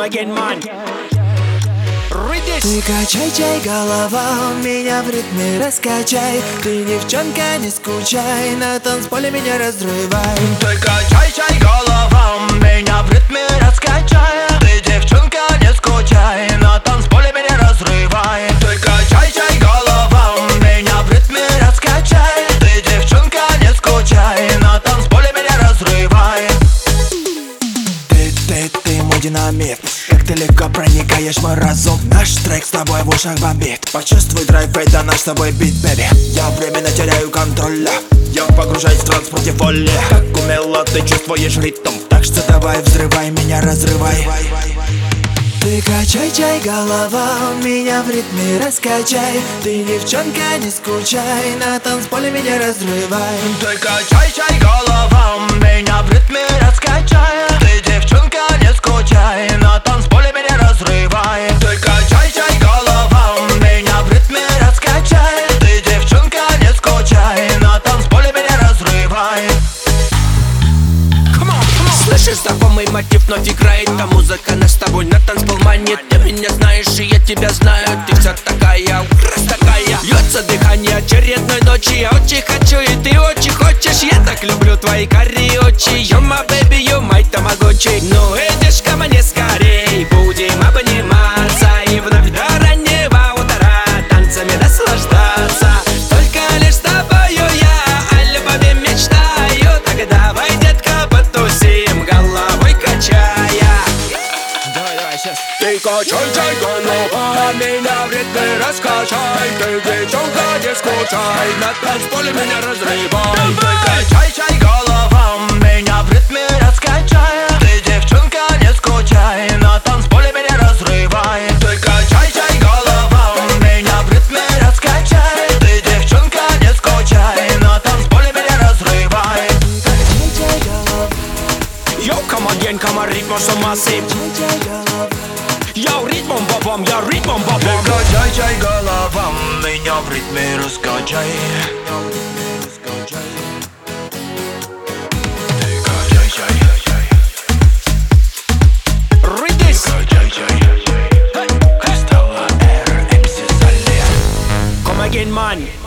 again, man. Ты качай, голова, меня в ритме раскачай. Ты, девчонка, не скучай, на танцполе меня разрывай. Ты качай, голова, меня в ритме раскачай. Ты, девчонка, не скучай, на танцполе меня разрывай. Ты качай, голова, меня в ритме раскачай. Ты, девчонка, не скучай, на танцполе меня разрывай. Ты мой динамит, как ты легко проникаешь в мой разум. Наш трек с тобой в ушах бомбит. Почувствуй драйв, это наш с тобой бит, бэби. Я временно теряю контроль, я погружаюсь в транс против воли. Как умело ты чувствуешь ритм, так что давай взрывай, меня разрывай. Ты качай, голова, меня в ритме раскачай. Ты, девчонка, не скучай, на танцполе меня разрывай. Ты качай, голова, меня в ритме раскачай. Ты, девчонка, не скучай, на танцполе меня разрывай. Ты качай, голова, меня в ритме раскачай. Ты, девчонка, не скучай, на танцполе меня разрывай. Слышишь, знакомый мотив вновь играет. А музыка нас с тобой на танцпол манит. Ты меня знаешь, и я тебя знаю. Ты вся такая, раз такая. Льется дыхание очередной ночи. Я очень хочу, и ты очень хочешь. Я так люблю твои карие очи. You my baby, you my тамагочи. Ну идешь ко мне скорей, будем обниматься. И вновь до раннего утра танцами наслаждаться. Только лишь с тобою я о любви мечтаю. Так давай, детка, потусим, головой качая. Давай, сейчас. Ты качай, голова, меня в ритме раскачай. Ты, девчонка, не скучай, на танцполе меня разрывай. Ты качай, голова, меня в ритме раскачай. Ты, девчонка, не скучай, на танцполе меня разрывай. Ты качай, голова, меня в ритме раскачай. Ты, девчонка, не скучай, на танцполе меня разрывай. Йоу, come again, ритм so massive. Йоу, ритмом бабам, я ритмом бабам. Ты качай, голова, меня в ритме раскачай. Come again, man.